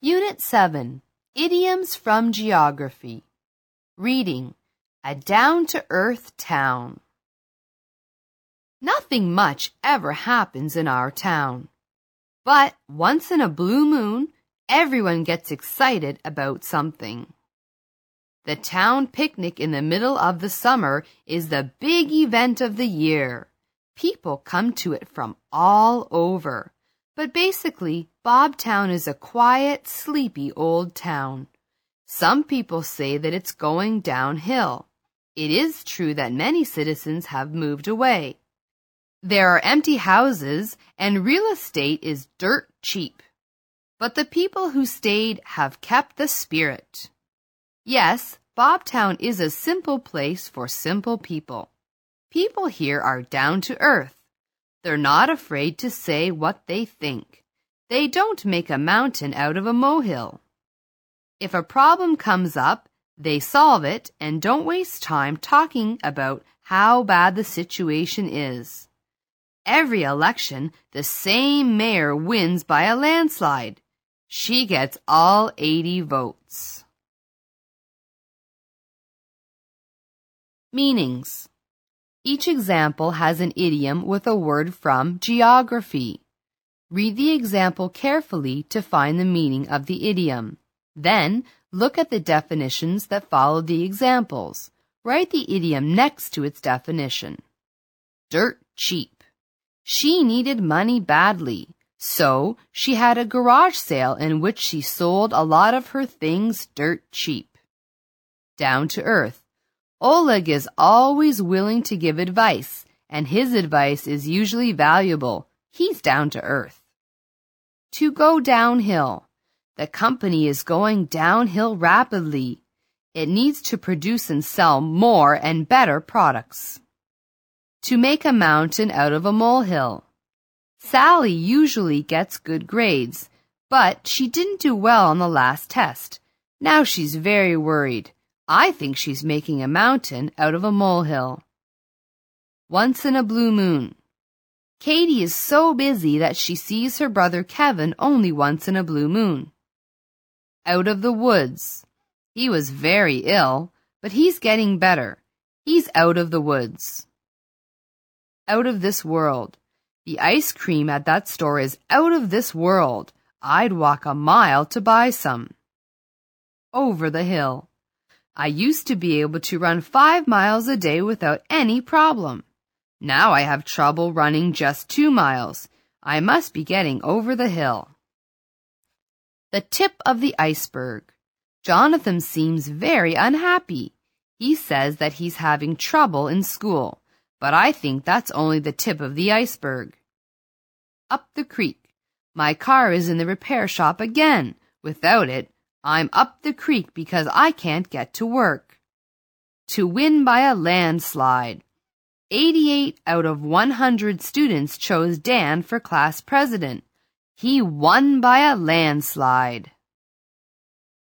Unit 7, Idioms from Geography. Reading, A Down-to-Earth Town. Nothing much ever happens in our town. But once in a blue moon, everyone gets excited about something. The town picnic in the middle of the summer is the big event of the year. People come to it from all over. But basically, Bobtown is a quiet, sleepy old town. Some people say that it's going downhill. It is true that many citizens have moved away. There are empty houses, and real estate is dirt cheap. But the people who stayed have kept the spirit. Yes, Bobtown is a simple place for simple people. People here are down to earth. They're not afraid to say what they think. They don't make a mountain out of a molehill. If a problem comes up, they solve it and don't waste time talking about how bad the situation is. Every election, the same mayor wins by a landslide. She gets all 80 votes. Meanings. Each example has an idiom with a word from geography. Read the example carefully to find the meaning of the idiom. Then, look at the definitions that follow the examples. Write the idiom next to its definition. Dirt cheap. She needed money badly, so she had a garage sale in which she sold a lot of her things dirt cheap. Down to earth. Oleg is always willing to give advice, and his advice is usually valuable. He's down to earth. To go downhill. The company is going downhill rapidly. It needs to produce and sell more and better products. To make a mountain out of a molehill. Sally usually gets good grades, but she didn't do well on the last test. Now she's very worried. I think she's making a mountain out of a molehill. Once in a blue moon. Katie is so busy that she sees her brother Kevin only once in a blue moon. Out of the woods. He was very ill, but he's getting better. He's out of the woods. Out of this world. The ice cream at that store is out of this world. I'd walk a mile to buy some. Over the hill. I used to be able to run 5 miles a day without any problem. Now I have trouble running just 2 miles. I must be getting over the hill. The tip of the iceberg. Jonathan seems very unhappy. He says that he's having trouble in school, but I think that's only the tip of the iceberg. Up the creek. My car is in the repair shop again. Without it, I'm up the creek because I can't get to work. To win by a landslide. 88 out of 100 students chose Dan for class president. He won by a landslide.